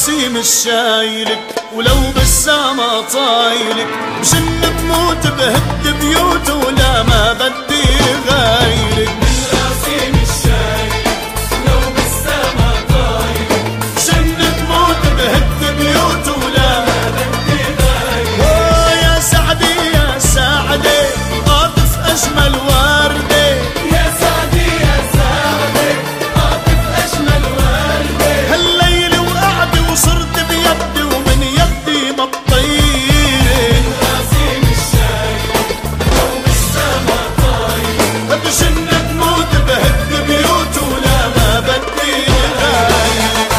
راسي مش شايلك، ولو بالسما طايلك بجن بموت بهد بيوت ولا ما بدي غايلك. من راسي مش شايلك ولو بالسما طايلك بجن بموت بهد بيوت ولا ما بدي غايلك. يا سعدي يا سعدي قاطف أجمل وردة، يا سعدي يا سعدي قاطف أجمل وردة. هالليل وقعدي وصرت بيدي ومن يدي ما بطير. من راسي مش شايلك ولو بالسما طايلك بجن بموت بهد بيوت ولا ما بدي غايلك.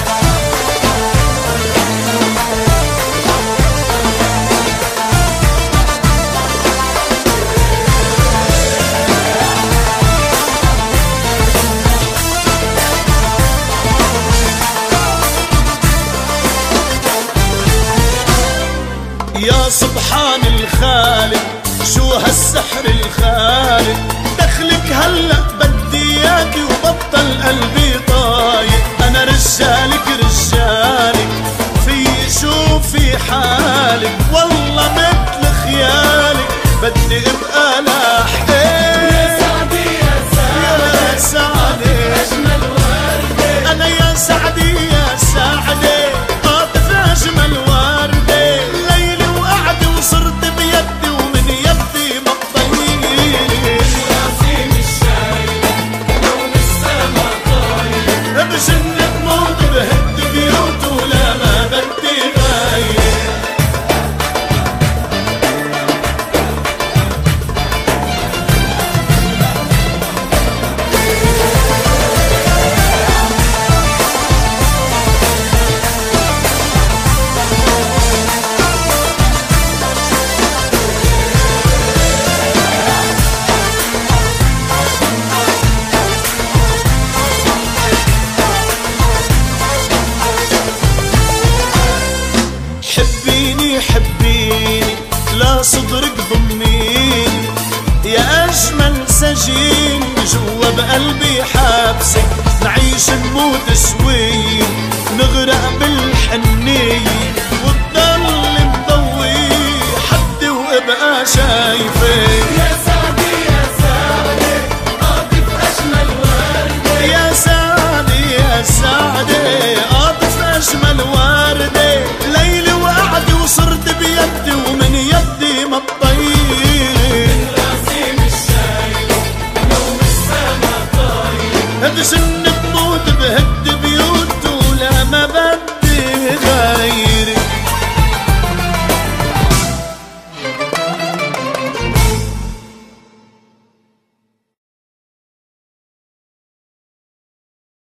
يا سبحان الخالق شو هالسحر الخالق، دخلك هلا بدي اياكي وبطل قلبي طايق. انا رجالك رجالك في شوفي حالك، والله مثل خيالك بدي ابقى لاحقك. يا سعدي يا يا سعدي سعدي أجمل وردة. انا يا سعدي يا سعدي قاطف اجمل وردة، ليلي وقعدي وصرت بيدي ومن يدي ما بطير. راسي مش شايلك ولو بالسما طايلك بجن بموت بهد بيوت ولا ما بدي غايلك. حبيني حبيني لا صدرك ضميني، يا أجمل سجين جوا بقلبي حابسك. نعيش نموت شوي نغرق بالحنية،